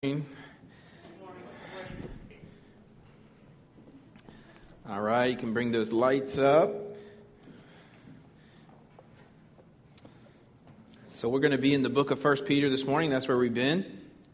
All right, you can bring those lights up. So we're going to be in the book of 1 Peter this morning. That's where we've been.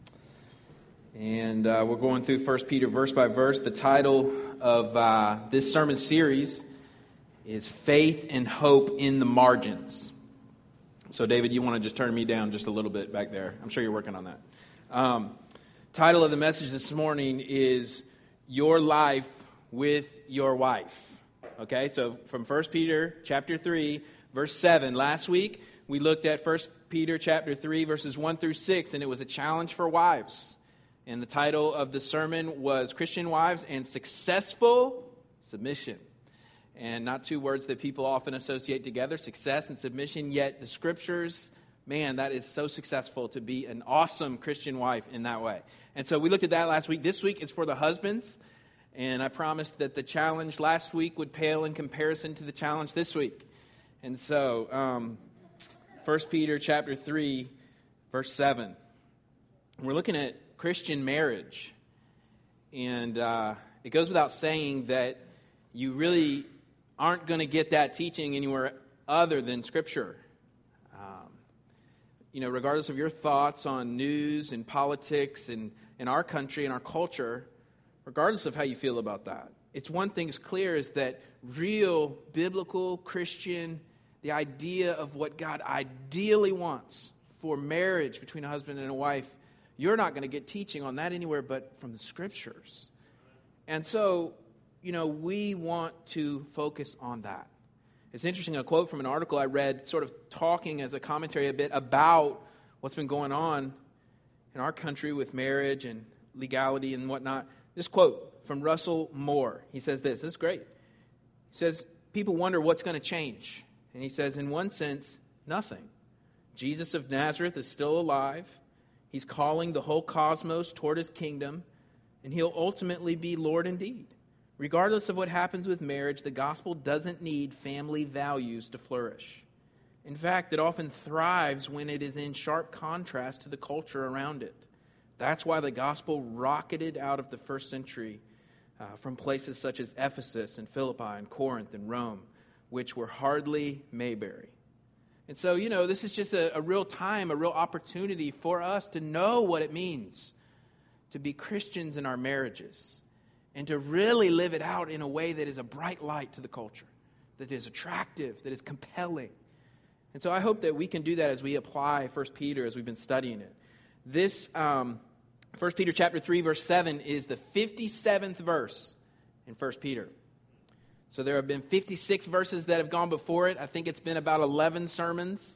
And we're going through 1 Peter verse by verse. The title of this sermon series is Faith and Hope in the Margins. So David, you want to just turn me down just a little bit back there. I'm sure you're working on that. Title of the message this morning is Your Life with Your Wife. Okay, so from 1 Peter chapter 3, verse 7. Last week, we looked at 1 Peter chapter 3, verses 1 through 6, and it was a challenge for wives. And the title of the sermon was Christian Wives and Successful Submission. And not two words that people often associate together, success and submission, yet the scriptures, man, that is so successful to be an awesome Christian wife in that way. And so we looked at that last week. This week it's for the husbands. And I promised that the challenge last week would pale in comparison to the challenge this week. And so 1 Peter chapter 3, verse 7. We're looking at Christian marriage. And it goes without saying that you really aren't going to get that teaching anywhere other than Scripture. Regardless of your thoughts on news and politics and in our country and our culture, regardless of how you feel about that, it's one thing's clear is that real biblical Christian, the idea of what God ideally wants for marriage between a husband and a wife, you're not going to get teaching on that anywhere but from the Scriptures. And so, we want to focus on that. It's interesting, a quote from an article I read sort of talking as a commentary a bit about what's been going on in our country with marriage and legality and whatnot. This quote from Russell Moore, he says this is great. He says, people wonder what's going to change. And he says, in one sense, nothing. Jesus of Nazareth is still alive. He's calling the whole cosmos toward his kingdom, and he'll ultimately be Lord indeed. Regardless of what happens with marriage, the gospel doesn't need family values to flourish. In fact, it often thrives when it is in sharp contrast to the culture around it. That's why the gospel rocketed out of the first century from places such as Ephesus and Philippi and Corinth and Rome, which were hardly Mayberry. And so, this is just a real time, a real opportunity for us to know what it means to be Christians in our marriages. And to really live it out in a way that is a bright light to the culture, that is attractive, that is compelling. And so I hope that we can do that as we apply 1 Peter as we've been studying it. This 1 Peter chapter 3, verse 7 is the 57th verse in 1 Peter. So there have been 56 verses that have gone before it. I think it's been about 11 sermons.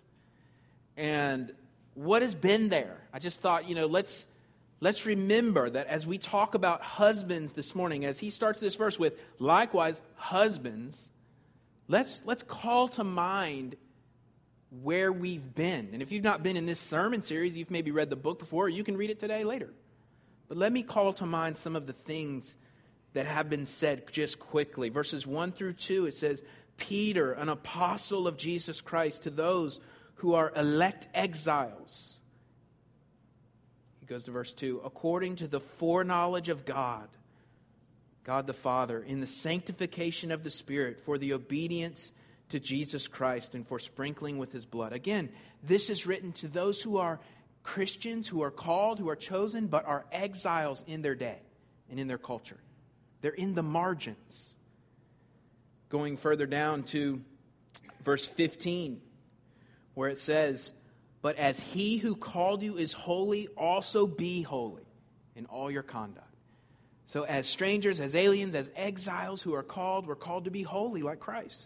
And what has been there? I just thought, let's remember that as we talk about husbands this morning, as he starts this verse with, likewise, husbands, let's call to mind where we've been. And if you've not been in this sermon series, you've maybe read the book before, or you can read it today later. But let me call to mind some of the things that have been said just quickly. Verses 1 through 2, it says, Peter, an apostle of Jesus Christ, to those who are elect exiles. He goes to verse 2. According to the foreknowledge of God the Father, in the sanctification of the Spirit, for the obedience to Jesus Christ and for sprinkling with his blood. Again, this is written to those who are Christians, who are called, who are chosen, but are exiles in their day and in their culture. They're in the margins. Going further down to verse 15, where it says, but as he who called you is holy, also be holy in all your conduct. So as strangers, as aliens, as exiles who are called, we're called to be holy like Christ.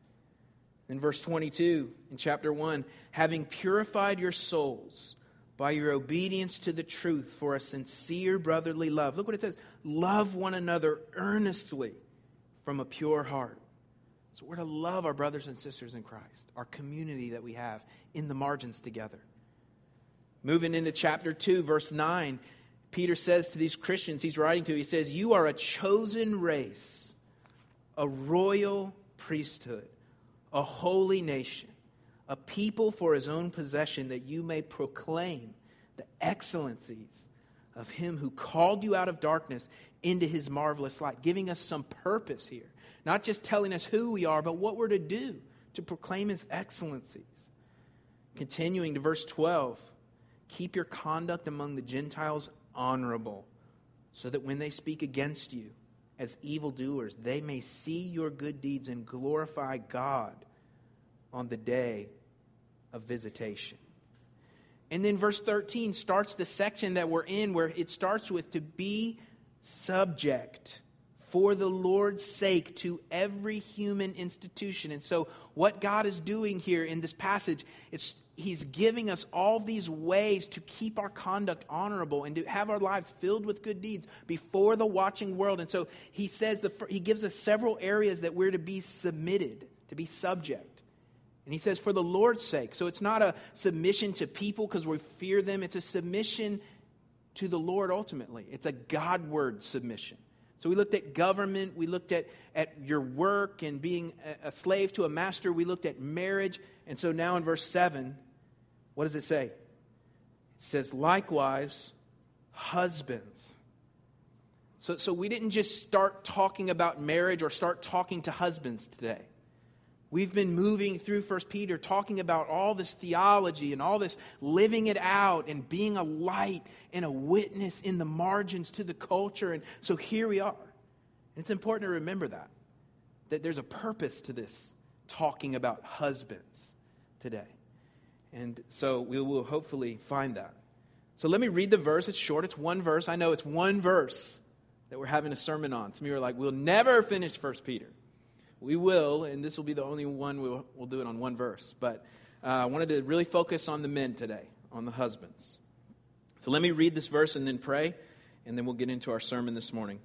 In verse 22 in chapter 1, having purified your souls by your obedience to the truth for a sincere brotherly love. Look what it says. Love one another earnestly from a pure heart. So we're to love our brothers and sisters in Christ, our community that we have in the margins together. Moving into chapter 2, verse 9, Peter says to these Christians he's writing to, he says, you are a chosen race, a royal priesthood, a holy nation, a people for his own possession, that you may proclaim the excellencies of him who called you out of darkness into his marvelous light, giving us some purpose here. Not just telling us who we are, but what we're to do to proclaim his excellencies. Continuing to verse 12, keep your conduct among the Gentiles honorable, so that when they speak against you as evildoers, they may see your good deeds and glorify God on the day of visitation. And then verse 13 starts the section that we're in, where it starts with to be subject for the Lord's sake to every human institution. And so what God is doing here in this passage, he's giving us all these ways to keep our conduct honorable and to have our lives filled with good deeds before the watching world. And so he says, he gives us several areas that we're to be submitted, to be subject. And he says, for the Lord's sake. So it's not a submission to people because we fear them. It's a submission to the Lord ultimately. It's a Godward submission. So we looked at government. We looked at your work and being a slave to a master. We looked at marriage. And so now in verse 7, what does it say? It says, likewise, husbands. So we didn't just start talking about marriage or start talking to husbands today. We've been moving through 1 Peter talking about all this theology and all this living it out and being a light and a witness in the margins to the culture. And so here we are. And it's important to remember that there's a purpose to this talking about husbands today. And so we will hopefully find that. So let me read the verse. It's short. It's one verse. I know it's one verse that we're having a sermon on. Some of you are like, we'll never finish 1 Peter. We will, and this will be the only one we'll do it on one verse. But I wanted to really focus on the men today, on the husbands. So let me read this verse and then pray, and then we'll get into our sermon this morning.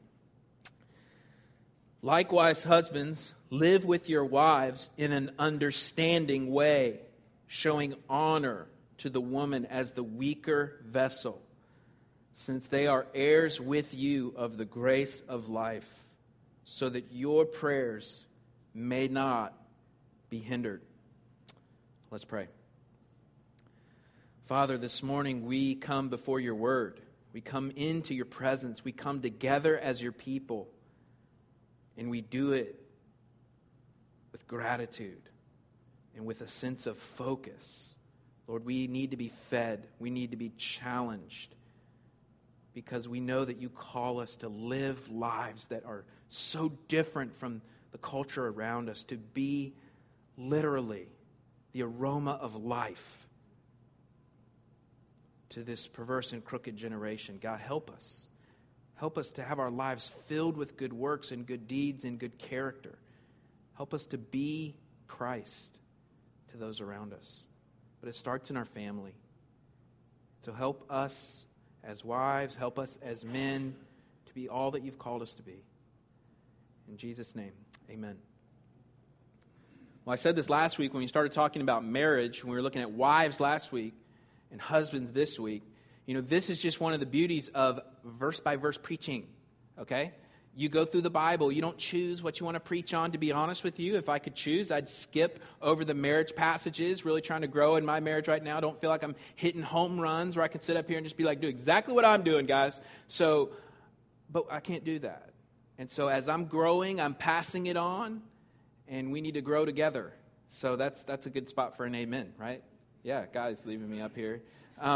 Likewise, husbands, live with your wives in an understanding way, showing honor to the woman as the weaker vessel, since they are heirs with you of the grace of life, so that your prayers may not be hindered. Let's pray. Father, this morning we come before your word. We come into your presence. We come together as your people. And we do it with gratitude and with a sense of focus. Lord, we need to be fed. We need to be challenged. Because we know that you call us to live lives that are so different from the culture around us, to be literally the aroma of life to this perverse and crooked generation. God, help us. Help us to have our lives filled with good works and good deeds and good character. Help us to be Christ to those around us. But it starts in our family. So help us as wives, help us as men to be all that you've called us to be. In Jesus' name, amen. Well, I said this last week when we started talking about marriage, when we were looking at wives last week and husbands this week. You know, this is just one of the beauties of verse-by-verse preaching, okay? You go through the Bible. You don't choose what you want to preach on. To be honest with you, if I could choose, I'd skip over the marriage passages, really trying to grow in my marriage right now. I don't feel like I'm hitting home runs where I can sit up here and just be like, do exactly what I'm doing, guys. But I can't do that. And so as I'm growing, I'm passing it on, and we need to grow together. So that's a good spot for an amen, right? Yeah, guys leaving me up here.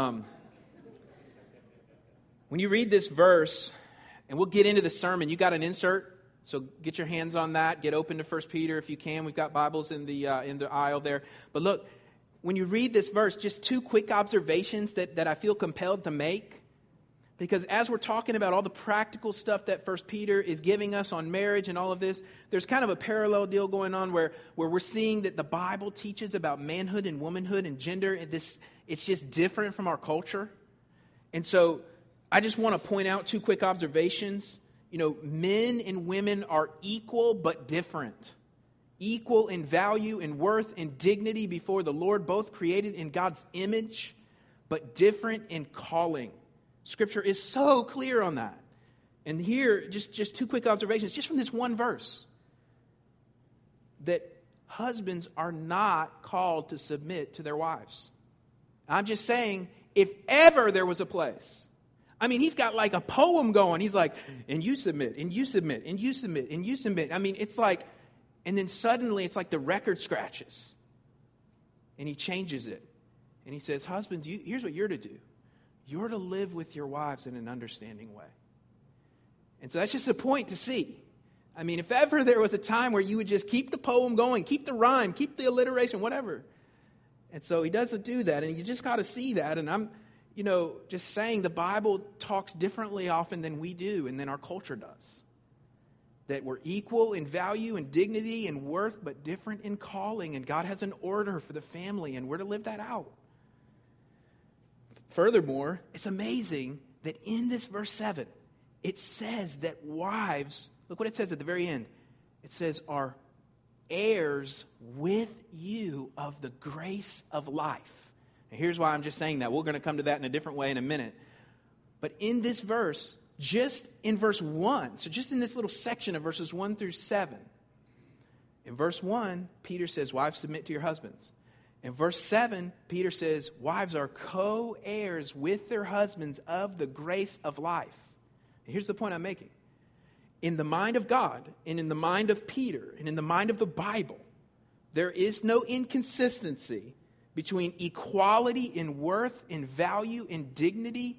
When you read this verse, and we'll get into the sermon, you got an insert, so get your hands on that. Get open to 1 Peter if you can. We've got Bibles in the aisle there. But look, when you read this verse, just two quick observations that I feel compelled to make. Because as we're talking about all the practical stuff that 1 Peter is giving us on marriage and all of this, there's kind of a parallel deal going on where we're seeing that the Bible teaches about manhood and womanhood and gender. And it's just different from our culture. And so I just want to point out two quick observations. You know, men and women are equal but different. Equal in value and worth and dignity before the Lord, both created in God's image, but different in calling. Scripture is so clear on that. And here, just two quick observations, just from this one verse, that husbands are not called to submit to their wives. I'm just saying, if ever there was a place, I mean, he's got like a poem going. He's like, and you submit, and you submit, and you submit, and you submit. I mean, it's like, and then suddenly it's like the record scratches. And he changes it. And he says, husbands, here's what you're to do. You're to live with your wives in an understanding way. And so that's just a point to see. I mean, if ever there was a time where you would just keep the poem going, keep the rhyme, keep the alliteration, whatever. And so he doesn't do that. And you just got to see that. And I'm, just saying the Bible talks differently often than we do and than our culture does. That we're equal in value and dignity and worth, but different in calling. And God has an order for the family, and we're to live that out. Furthermore, it's amazing that in this verse 7, it says that wives, look what it says at the very end. It says, are heirs with you of the grace of life. And here's why I'm just saying that. We're going to come to that in a different way in a minute. But in this verse, just in verse 1, so just in this little section of verses 1 through 7, in verse 1, Peter says, wives, submit to your husbands. In verse 7, Peter says, wives are co-heirs with their husbands of the grace of life. And here's the point I'm making. In the mind of God, and in the mind of Peter, and in the mind of the Bible, there is no inconsistency between equality in worth, in value, in dignity,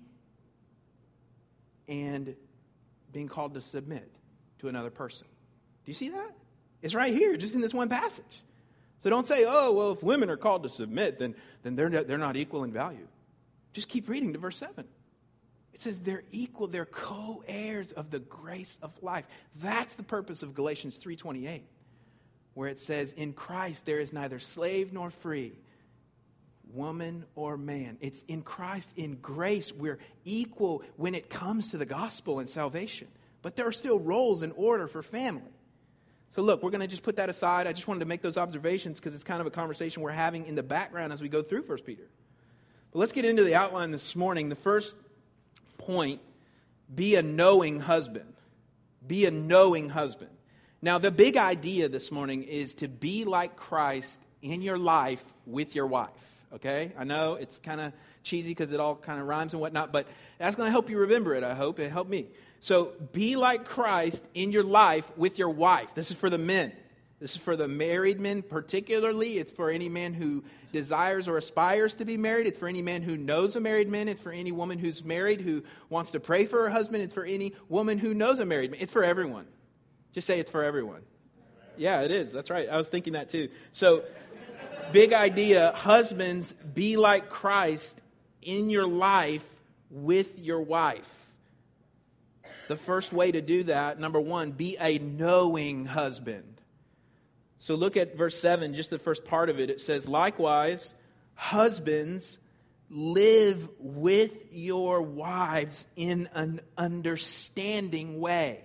and being called to submit to another person. Do you see that? It's right here, just in this one passage. So don't say, oh, well, if women are called to submit, then they're not equal in value. Just keep reading to verse 7. It says they're equal, they're co-heirs of the grace of life. That's the purpose of Galatians 3:28, where it says, in Christ there is neither slave nor free, woman or man. It's in Christ, in grace, we're equal when it comes to the gospel and salvation. But there are still roles in order for family. So look, we're going to just put that aside. I just wanted to make those observations because it's kind of a conversation we're having in the background as we go through 1 Peter. But let's get into the outline this morning. The first point, be a knowing husband. Be a knowing husband. Now, the big idea this morning is to be like Christ in your life with your wife. Okay? I know it's kind of cheesy because it all kind of rhymes and whatnot, but that's going to help you remember it, I hope. It helped me. So be like Christ in your life with your wife. This is for the men. This is for the married men particularly. It's for any man who desires or aspires to be married. It's for any man who knows a married man. It's for any woman who's married who wants to pray for her husband. It's for any woman who knows a married man. It's for everyone. Just say it's for everyone. Yeah, it is. That's right. I was thinking that too. So, big idea. Husbands, be like Christ in your life with your wife. The first way to do that, number one, be a knowing husband. So look at verse 7, just the first part of it. It says, likewise, husbands, live with your wives in an understanding way.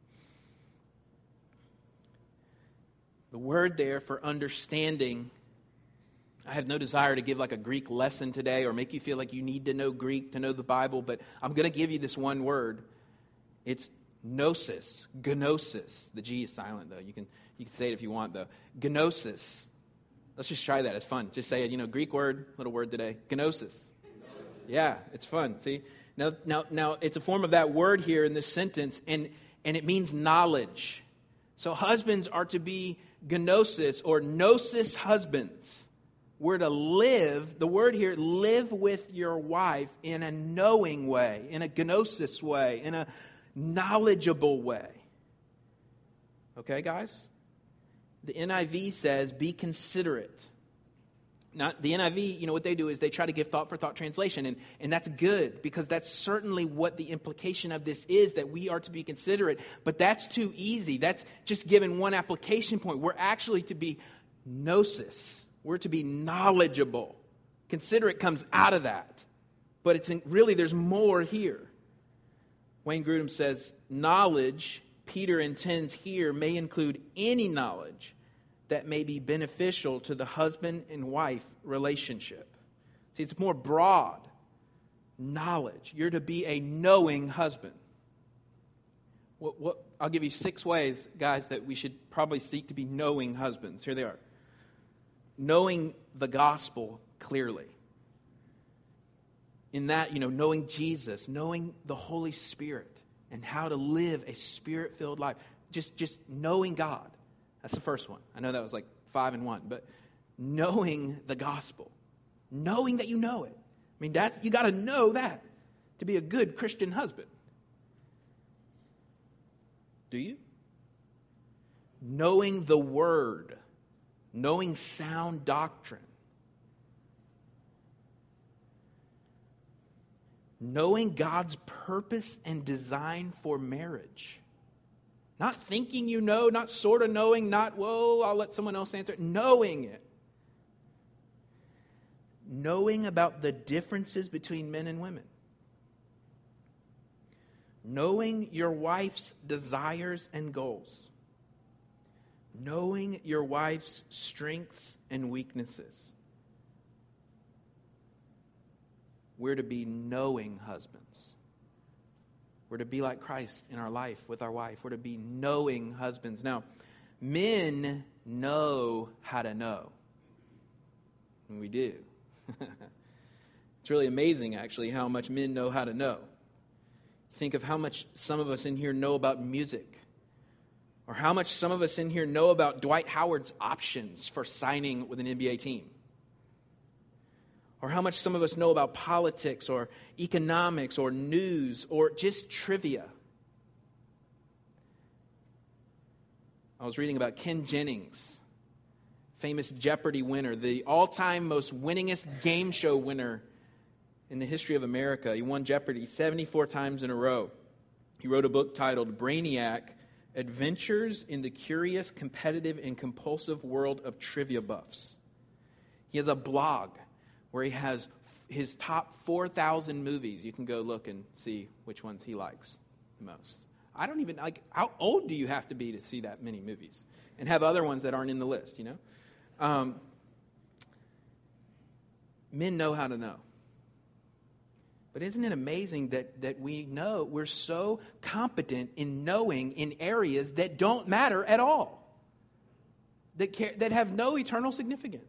The word there for understanding, I have no desire to give like a Greek lesson today or make you feel like you need to know Greek to know the Bible, but I'm going to give you this one word. It's gnosis, gnosis. The G is silent, though. You can say it if you want, though. Gnosis. Let's just try that. It's fun. Just say it. Greek word, little word today. Gnosis. Yeah, it's fun. See? Now, it's a form of that word here in this sentence, and it means knowledge. So husbands are to be gnosis or gnosis husbands. We're to live, the word here, live with your wife in a knowing way, in a gnosis way, in a knowledgeable way. Okay, guys? The NIV says, be considerate. Now, the NIV, what they do is they try to give thought for thought translation, and that's good, because that's certainly what the implication of this is, that we are to be considerate. But that's too easy. That's just given one application point. We're actually to be gnosis. We're to be knowledgeable. Considerate comes out of that. But really, there's more here. Wayne Grudem says, knowledge, Peter intends here, may include any knowledge that may be beneficial to the husband and wife relationship. See, it's more broad knowledge. You're to be a knowing husband. I'll give you 6 ways, guys, that we should probably seek to be knowing husbands. Here they are. Knowing the gospel clearly. in that, knowing Jesus, knowing the Holy Spirit, and how to live a Spirit-filled life. Just knowing God. That's the first one. I know that was like 5 in 1, but knowing the gospel. Knowing that you know it. I mean, you got to know that to be a good Christian husband. Do you? Knowing the Word. Knowing sound doctrine. Knowing God's purpose and design for marriage. Not thinking you know, not sort of knowing, not, well, I'll let someone else answer it. Knowing it. Knowing about the differences between men and women. Knowing your wife's desires and goals. Knowing your wife's strengths and weaknesses. We're to be knowing husbands. We're to be like Christ in our life with our wife. We're to be knowing husbands. Now, men know how to know. And we do. It's really amazing, actually, how much men know how to know. Think of how much some of us in here know about music. Or how much some of us in here know about Dwight Howard's options for signing with an NBA team. Or how much some of us know about politics or economics or news or just trivia. I was reading about Ken Jennings, famous Jeopardy winner, the all-time most winningest game show winner in the history of America. He won Jeopardy 74 times in a row. He wrote a book titled Brainiac: Adventures in the Curious, Competitive, and Compulsive World of Trivia Buffs. He has a blog where he has his top 4,000 movies. You can go look and see which ones he likes the most. I don't even, how old do you have to be to see that many movies? And have other ones that aren't in the list, Men know how to know. But isn't it amazing that we know we're so competent in knowing in areas that don't matter at all, that have no eternal significance?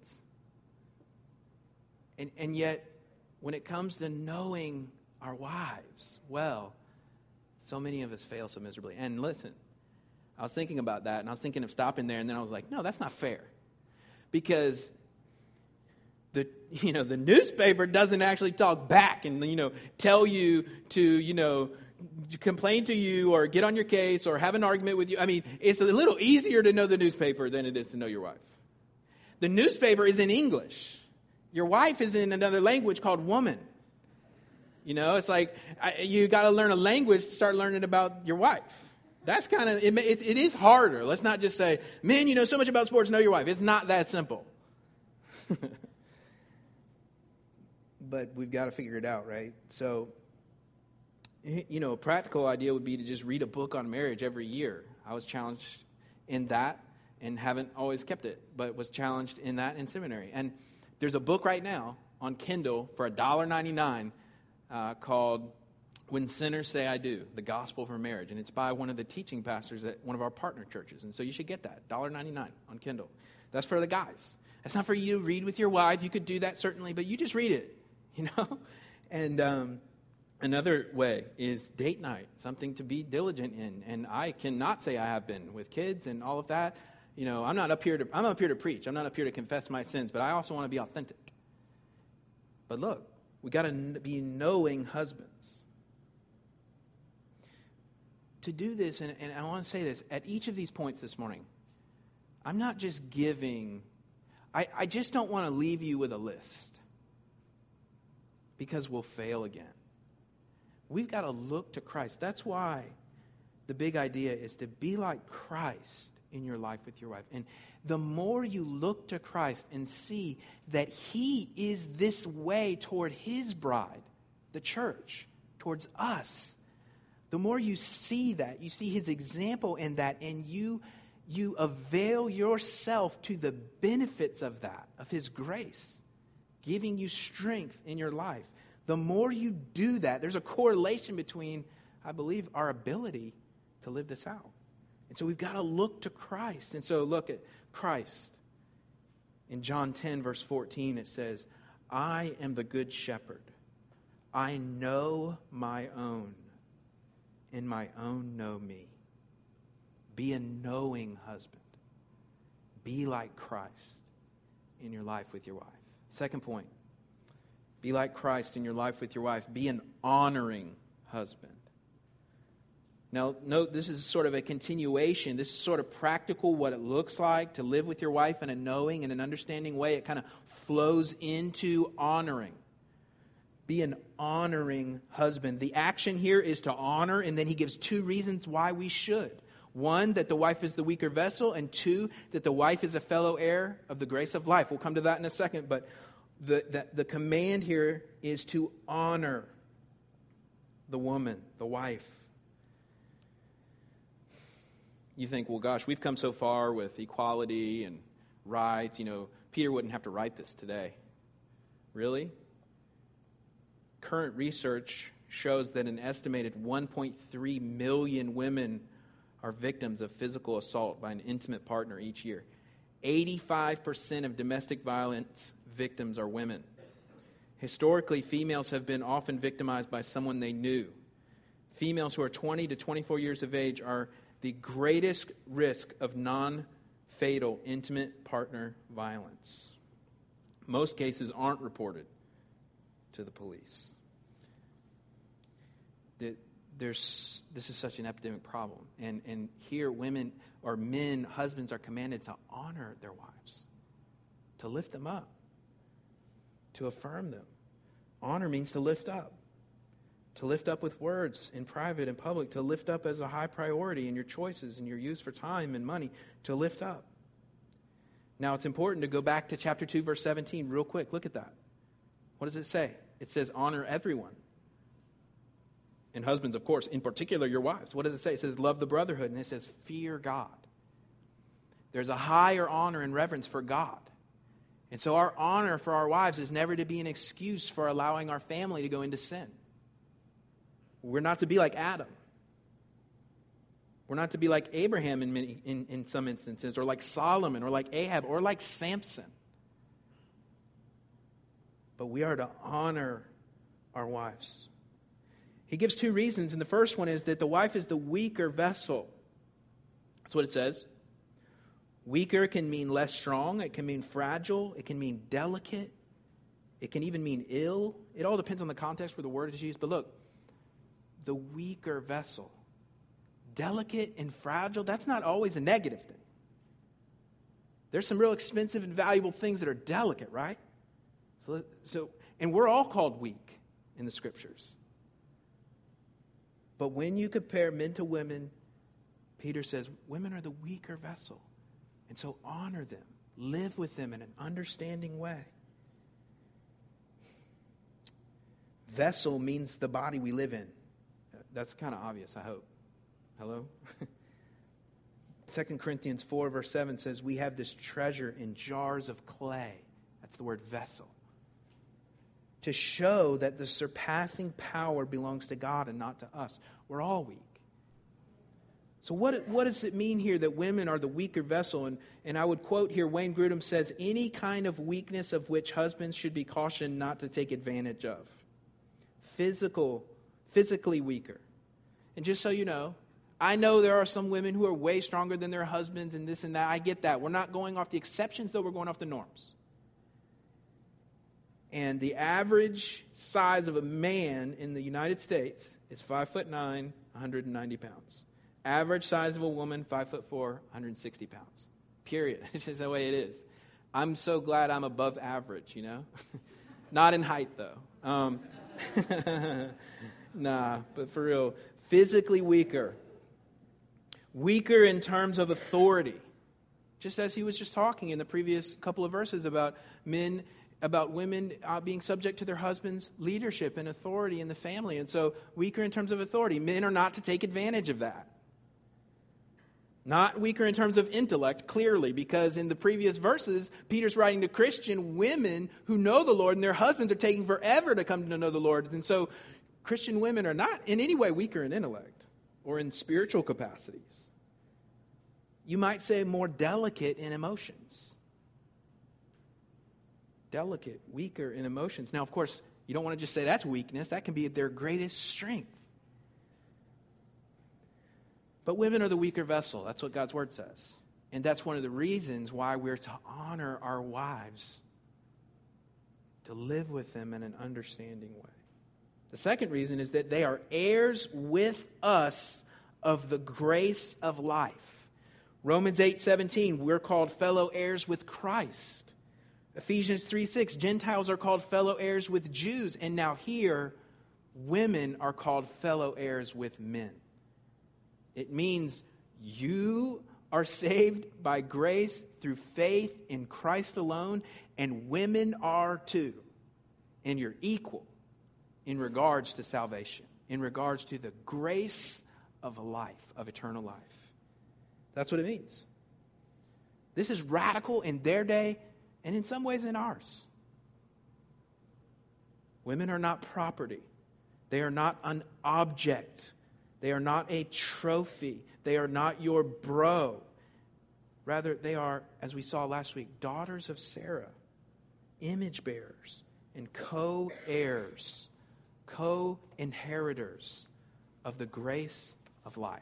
And yet, when it comes to knowing our wives, well, so many of us fail so miserably. And listen, I was thinking about that, and I was thinking of stopping there, and then I was like, no, that's not fair. Because the newspaper doesn't actually talk back and, tell you to, complain to you or get on your case or have an argument with you. I mean, it's a little easier to know the newspaper than it is to know your wife. The newspaper is in English. Your wife is in another language called woman. It's like you got to learn a language to start learning about your wife. That's kind of, it is harder. Let's not just say, man, you know so much about sports, know your wife. It's not that simple. But we've got to figure it out, right? So, a practical idea would be to just read a book on marriage every year. I was challenged in that and haven't always kept it, but was challenged in that in seminary. And there's a book right now on Kindle for $1.99 called When Sinners Say I Do, The Gospel for Marriage. And it's by one of the teaching pastors at one of our partner churches. And so you should get that, $1.99 on Kindle. That's for the guys. That's not for you to read with your wife. You could do that certainly, but you just read it, And another way is date night, something to be diligent in. And I cannot say I have been with kids and all of that. I'm up here to preach. I'm not up here to confess my sins, but I also want to be authentic. But look, we got to be knowing husbands. To do this, and I want to say this, at each of these points this morning, I'm not just giving, I just don't want to leave you with a list because we'll fail again. We've got to look to Christ. That's why the big idea is to be like Christ in your life with your wife. And the more you look to Christ and see that He is this way toward His bride, the church, towards us, the more you see that, you see His example in that, and you avail yourself to the benefits of that, of His grace, giving you strength in your life. The more you do that, there's a correlation between, I believe, our ability to live this out. And so we've got to look to Christ. And so look at Christ. In John 10, verse 14, it says, I am the good shepherd. I know my own, and my own know me. Be a knowing husband. Be like Christ in your life with your wife. Second point, be like Christ in your life with your wife. Be an honoring husband. Now, note, this is sort of a continuation. This is sort of practical what it looks like to live with your wife in a knowing and an understanding way. It kind of flows into honoring. Be an honoring husband. The action here is to honor, and then he gives two reasons why we should. One, that the wife is the weaker vessel, and two, that the wife is a fellow heir of the grace of life. We'll come to that in a second, but the command here is to honor the woman, the wife. You think, well, gosh, we've come so far with equality and rights. Peter wouldn't have to write this today. Really? Current research shows that an estimated 1.3 million women are victims of physical assault by an intimate partner each year. 85% of domestic violence victims are women. Historically, females have been often victimized by someone they knew. Females who are 20 to 24 years of age are the greatest risk of non-fatal intimate partner violence. Most cases aren't reported to the police. This is such an epidemic problem. And here women or men, husbands are commanded to honor their wives, to lift them up, to affirm them. Honor means to lift up with words in private and public, to lift up as a high priority in your choices and your use for time and money, to lift up. Now, it's important to go back to chapter 2, verse 17 real quick. Look at that. What does it say? It says, honor everyone. And husbands, of course, in particular your wives. What does it say? It says, love the brotherhood. And it says, fear God. There's a higher honor and reverence for God. And so our honor for our wives is never to be an excuse for allowing our family to go into sin. We're not to be like Adam. We're not to be like Abraham in some instances, or like Solomon, or like Ahab, or like Samson. But we are to honor our wives. He gives two reasons, and the first one is that the wife is the weaker vessel. That's what it says. Weaker can mean less strong. It can mean fragile. It can mean delicate. It can even mean ill. It all depends on the context where the word is used. But look, the weaker vessel. Delicate and fragile, that's not always a negative thing. There's some real expensive and valuable things that are delicate, right? And we're all called weak in the Scriptures. But when you compare men to women, Peter says women are the weaker vessel. And so honor them. Live with them in an understanding way. Vessel means the body we live in. That's kind of obvious, I hope. Hello? 2 Corinthians 4, verse 7 says, we have this treasure in jars of clay. That's the word vessel. To show that the surpassing power belongs to God and not to us. We're all weak. So what does it mean here that women are the weaker vessel? And I would quote here, Wayne Grudem says, any kind of weakness of which husbands should be cautioned not to take advantage of. Physically weaker. And just so you know, I know there are some women who are way stronger than their husbands and this and that. I get that. We're not going off the exceptions, though. We're going off the norms. And the average size of a man in the United States is 5'9", 190 pounds. Average size of a woman, 5'4", 160 pounds. Period. It's just the way it is. I'm so glad I'm above average, Not in height, though. Nah, but for real. Physically weaker. Weaker in terms of authority. Just as he was just talking in the previous couple of verses about women being subject to their husband's leadership and authority in the family. And so weaker in terms of authority. Men are not to take advantage of that. Not weaker in terms of intellect, clearly, because in the previous verses, Peter's writing to Christian women who know the Lord, and their husbands are taking forever to come to know the Lord. And so Christian women are not in any way weaker in intellect or in spiritual capacities. You might say more delicate in emotions. Delicate, weaker in emotions. Now, of course, You don't want to just say that's weakness. That can be their greatest strength. But women are the weaker vessel. That's what God's word says. And that's one of the reasons why we're to honor our wives, to live with them in an understanding way. The second reason is that they are heirs with us of the grace of life. Romans 8:17, we're called fellow heirs with Christ. Ephesians 3:6, Gentiles are called fellow heirs with Jews. And now here, women are called fellow heirs with men. It means you are saved by grace through faith in Christ alone, and women are too. And you're equal in regards to salvation, in regards to the grace of life, of eternal life. That's what it means. This is radical in their day and in some ways in ours. Women are not property. They are not an object. They are not a trophy. They are not your bro. Rather, they are, as we saw last week, daughters of Sarah, image bearers, and co-heirs, co-inheritors of the grace of life.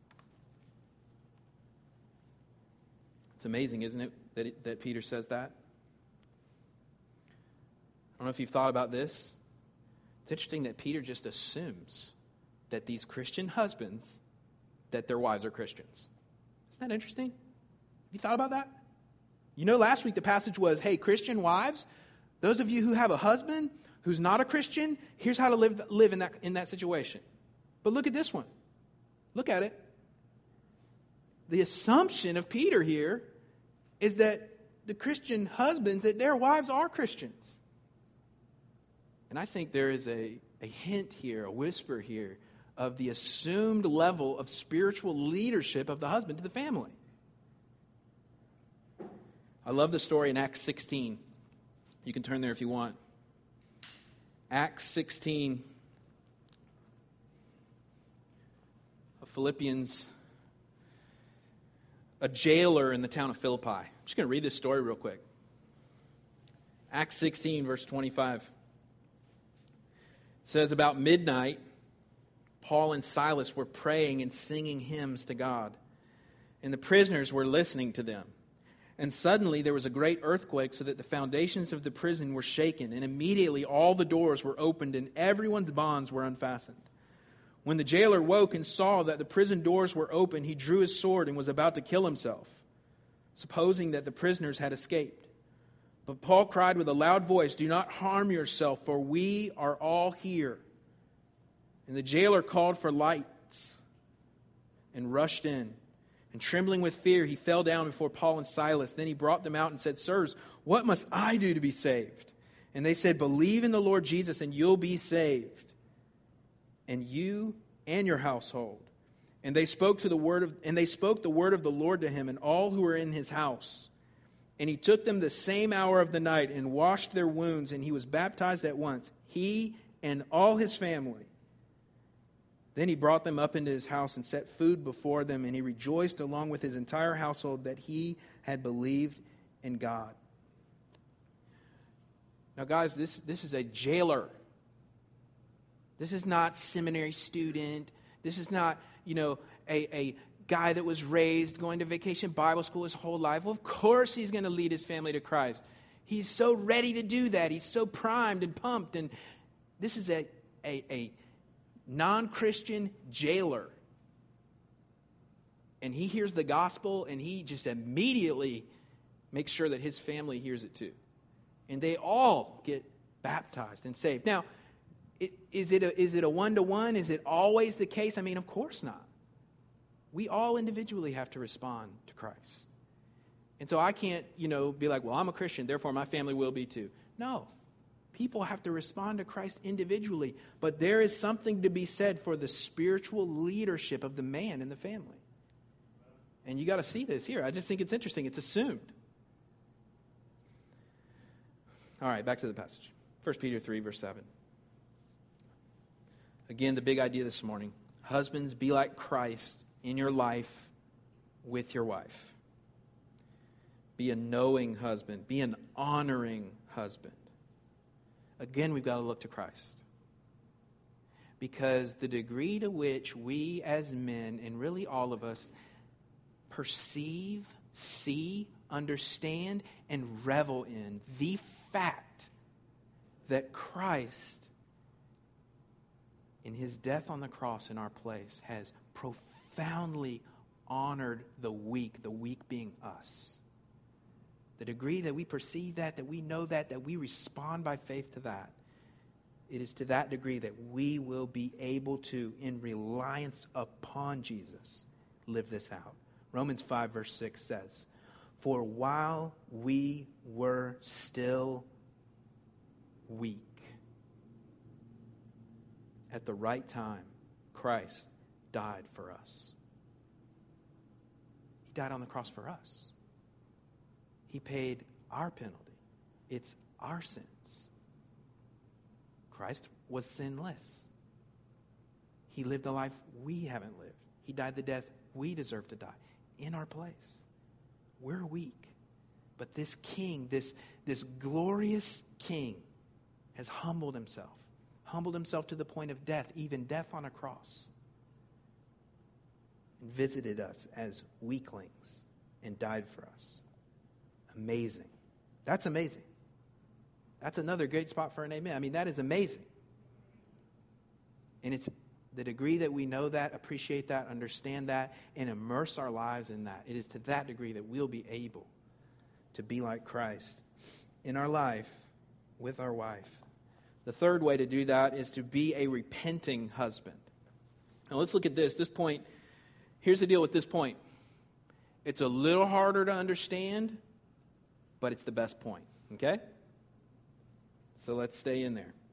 It's amazing, isn't it, that Peter says that? I don't know if you've thought about this. It's interesting that Peter just assumes that these Christian husbands, that their wives are Christians. Isn't that interesting? Have you thought about that? You know, last week the passage was, hey, Christian wives, those of you who have a husband who's not a Christian, here's how to live in that situation. But look at this one. Look at it. The assumption of Peter here is that the Christian husbands, that their wives are Christians. And I think there is a hint here, a whisper here, of the assumed level of spiritual leadership of the husband to the family. I love the story in Acts 16. You can turn there if you want. Acts 16 of Philippians, a jailer in the town of Philippi. I'm just going to read this story real quick. Acts 16, verse 25. It says, about midnight, Paul and Silas were praying and singing hymns to God, and the prisoners were listening to them. And suddenly there was a great earthquake, so that the foundations of the prison were shaken, and immediately all the doors were opened and everyone's bonds were unfastened. When the jailer woke and saw that the prison doors were open, he drew his sword and was about to kill himself, supposing that the prisoners had escaped. But Paul cried with a loud voice, "Do not harm yourself, for we are all here." And the jailer called for lights and rushed in. And trembling with fear, he fell down before Paul and Silas. Then he brought them out and said, "Sirs, what must I do to be saved?" And they said, "Believe in the Lord Jesus, and you'll be saved, and you and your household." And they spoke the word of the Lord to him and all who were in his house. And he took them the same hour of the night and washed their wounds, and he was baptized at once, he and all his family. Then he brought them up into his house and set food before them, and he rejoiced along with his entire household that he had believed in God. Now, guys, this is a jailer. This is not seminary student. This is not, a guy that was raised going to vacation Bible school his whole life. Well, of course he's going to lead his family to Christ. He's so ready to do that. He's so primed and pumped. And this is a non-Christian jailer. And he hears the gospel, and he just immediately makes sure that his family hears it too. And they all get baptized and saved. Now, is it a one-to-one? Is it always the case? I mean, of course not. We all individually have to respond to Christ. And so I can't, be like, well, I'm a Christian, therefore my family will be too. No. People have to respond to Christ individually. But there is something to be said for the spiritual leadership of the man in the family. And you got to see this here. I just think it's interesting. It's assumed. All right, back to the passage. 1 Peter 3, verse 7. Again, the big idea this morning. Husbands, be like Christ in your life with your wife. Be a knowing husband. Be an honoring husband. Again, we've got to look to Christ. Because the degree to which we as men, and really all of us, perceive, see, understand, and revel in the fact that Christ, in his death on the cross in our place, has profoundly honored the weak being us. The degree that we perceive that we know that we respond by faith to that, it is to that degree that we will be able to, in reliance upon Jesus, live this out. Romans 5 verse 6 says, "For while we were still weak, at the right time, Christ died for us." He died on the cross for us. He paid our penalty. It's our sins. Christ was sinless. He lived a life we haven't lived. He died the death we deserve to die in our place. We're weak. But this king, this glorious king, has humbled himself to the point of death, even death on a cross, and visited us as weaklings and died for us. Amazing. That's amazing. That's another great spot for an amen. I mean, that is amazing. And it's the degree that we know that, appreciate that, understand that, and immerse our lives in that. It is to that degree that we'll be able to be like Christ in our life with our wife. The third way to do that is to be a repenting husband. Now let's look at this. This point, here's the deal with this point. It's a little harder to understand, but it's the best point. Okay? So let's stay in there.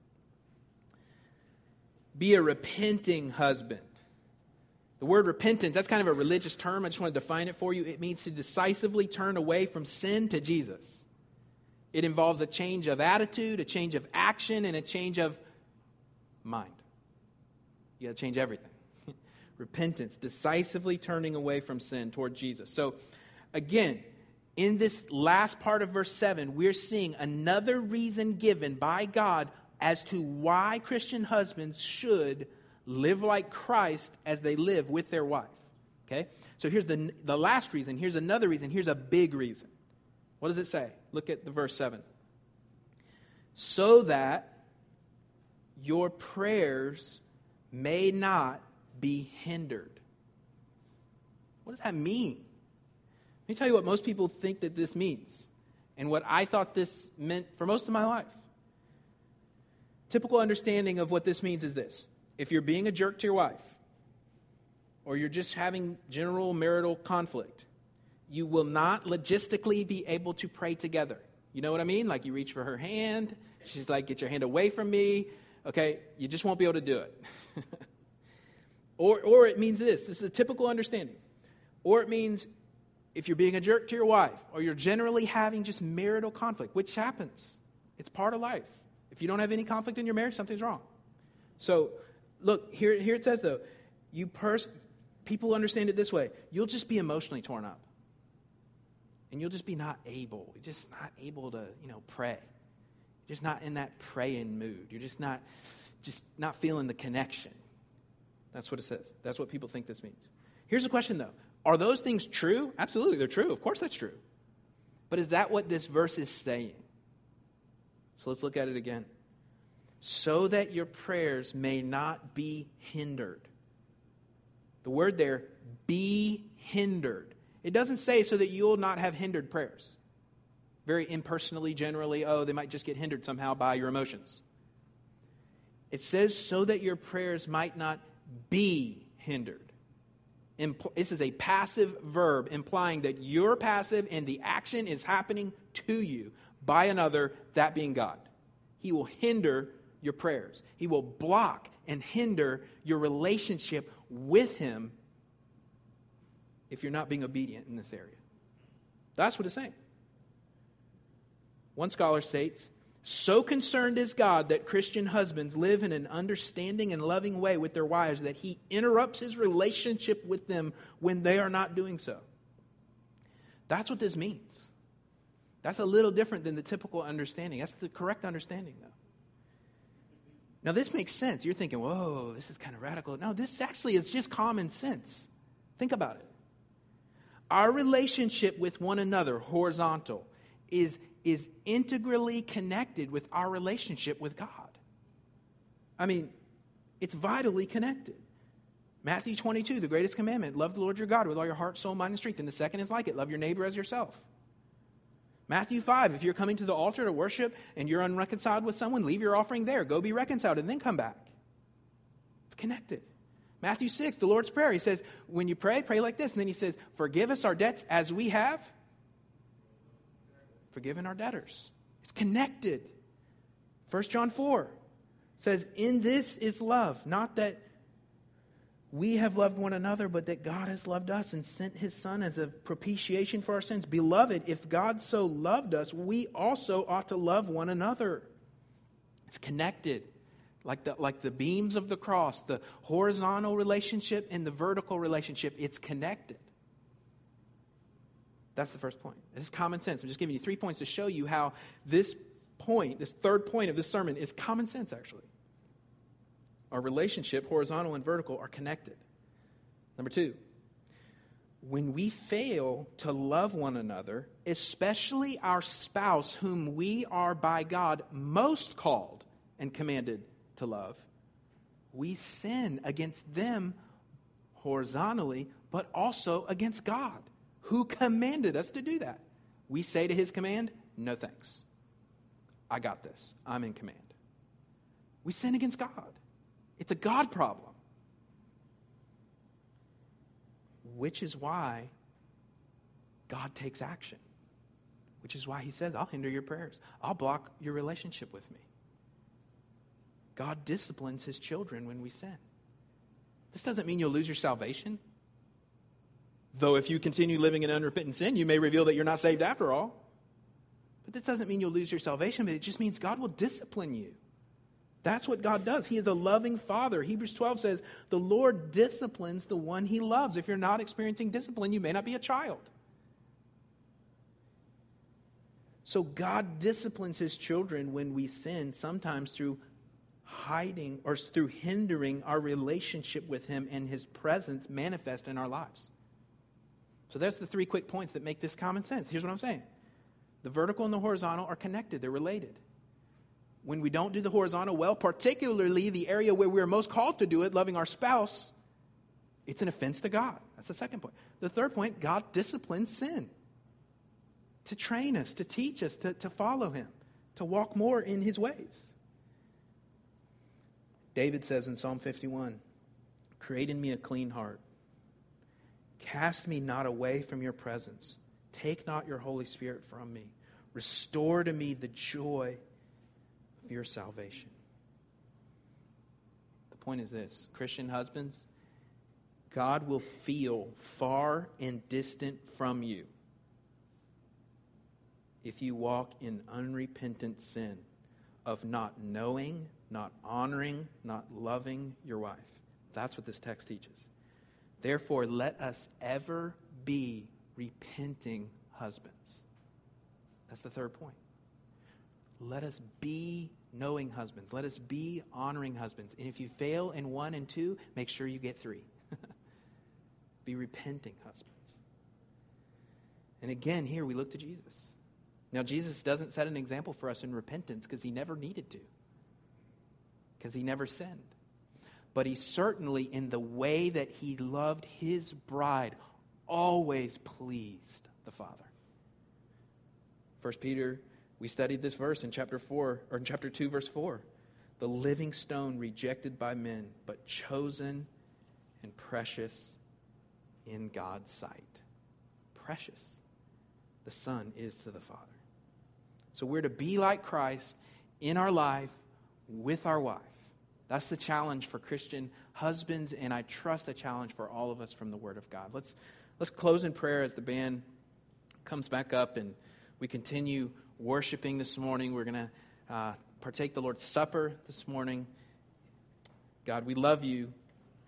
Be a repenting husband. The word repentance, that's kind of a religious term. I just want to define it for you. It means to decisively turn away from sin to Jesus. It involves a change of attitude, a change of action, and a change of mind. You got to change everything. Repentance, decisively turning away from sin toward Jesus. So, again, in this last part of verse 7, we're seeing another reason given by God as to why Christian husbands should live like Christ as they live with their wife. Okay? So here's the last reason. Here's another reason. Here's a big reason. What does it say? Look at the verse 7. So that your prayers may not be hindered. What does that mean? Let me tell you what most people think that this means, and what I thought this meant for most of my life. Typical understanding of what this means is this. If you're being a jerk to your wife, or you're just having general marital conflict, you will not logistically be able to pray together. You know what I mean? Like you reach for her hand, she's like, get your hand away from me. Okay, you just won't be able to do it. Or it means this. This is a typical understanding. Or it means if you're being a jerk to your wife, or you're generally having just marital conflict, which happens. It's part of life. If you don't have any conflict in your marriage, something's wrong. So, look, here it says, though, people understand it this way. You'll just be emotionally torn up. And you'll just be not able to, pray. You're just not in that praying mood. You're just not feeling the connection. That's what it says. That's what people think this means. Here's the question, though. Are those things true? Absolutely, they're true. Of course that's true. But is that what this verse is saying? So let's look at it again. So that your prayers may not be hindered. The word there, be hindered. It doesn't say so that you'll not have hindered prayers. Very impersonally, generally, they might just get hindered somehow by your emotions. It says so that your prayers might not be hindered. This is a passive verb implying that you're passive and the action is happening to you by another, that being God. He will hinder your prayers. He will block and hinder your relationship with Him if you're not being obedient in this area. That's what it's saying. One scholar states, so concerned is God that Christian husbands live in an understanding and loving way with their wives that He interrupts His relationship with them when they are not doing so. That's what this means. That's a little different than the typical understanding. That's the correct understanding, though. Now, this makes sense. You're thinking, whoa, this is kind of radical. No, this actually is just common sense. Think about it. Our relationship with one another, horizontal, is integrally connected with our relationship with God. I mean, it's vitally connected. Matthew 22, the greatest commandment, love the Lord your God with all your heart, soul, mind, and strength. And the second is like it, love your neighbor as yourself. Matthew 5, if you're coming to the altar to worship and you're unreconciled with someone, leave your offering there. Go be reconciled and then come back. It's connected. Matthew 6, the Lord's Prayer, he says, when you pray, pray like this. And then he says, forgive us our debts as we have forgiven our debtors. It's connected. 1 John 4 says, in this is love, not that we have loved one another, but that God has loved us and sent his Son as a propitiation for our sins. Beloved, if God so loved us, we also ought to love one another. It's connected. Like the beams of the cross, the horizontal relationship and the vertical relationship, it's connected. That's the first point. This is common sense. I'm just giving you 3 points to show you how this point, this third point of this sermon, is common sense, actually. Our relationship, horizontal and vertical, are connected. Number 2, when we fail to love one another, especially our spouse whom we are by God most called and commanded to love, we sin against them horizontally, but also against God, who commanded us to do that. We say to his command, no thanks. I got this. I'm in command. We sin against God. It's a God problem. Which is why God takes action. Which is why he says, I'll hinder your prayers. I'll block your relationship with me. God disciplines his children when we sin. This doesn't mean you'll lose your salvation. Though if you continue living in unrepentant sin, you may reveal that you're not saved after all. But this doesn't mean you'll lose your salvation, but it just means God will discipline you. That's what God does. He is a loving Father. Hebrews 12 says, the Lord disciplines the one he loves. If you're not experiencing discipline, you may not be a child. So God disciplines his children when we sin, sometimes through hiding or through hindering our relationship with him and his presence manifest in our lives. So that's the 3 quick points that make this common sense. Here's what I'm saying. The vertical and the horizontal are connected. They're related. When we don't do the horizontal well, particularly the area where we are most called to do it, loving our spouse, it's an offense to God. That's the second point. The third point, God disciplines sin to train us, to teach us, to follow him, to walk more in his ways. David says in Psalm 51, create in me a clean heart. Cast me not away from your presence. Take not your Holy Spirit from me. Restore to me the joy of your salvation. The point is this, Christian husbands, God will feel far and distant from you if you walk in unrepentant sin of not knowing, not honoring, not loving your wife. That's what this text teaches. Therefore, let us ever be repenting husbands. That's the third point. Let us be knowing husbands. Let us be honoring husbands. And if you fail in 1 and 2, make sure you get 3. Be repenting husbands. And again, here we look to Jesus. Now, Jesus doesn't set an example for us in repentance because he never needed to. Because he never sinned. But he certainly, in the way that he loved his bride, always pleased the Father. 1 Peter, we studied this verse in chapter 2, verse 4. The living stone rejected by men, but chosen and precious in God's sight. Precious. The Son is to the Father. So we're to be like Christ in our life with our wife. That's the challenge for Christian husbands, and I trust a challenge for all of us from the Word of God. Let's close in prayer as the band comes back up and we continue worshiping this morning. We're going to partake the Lord's Supper this morning. God, we love you.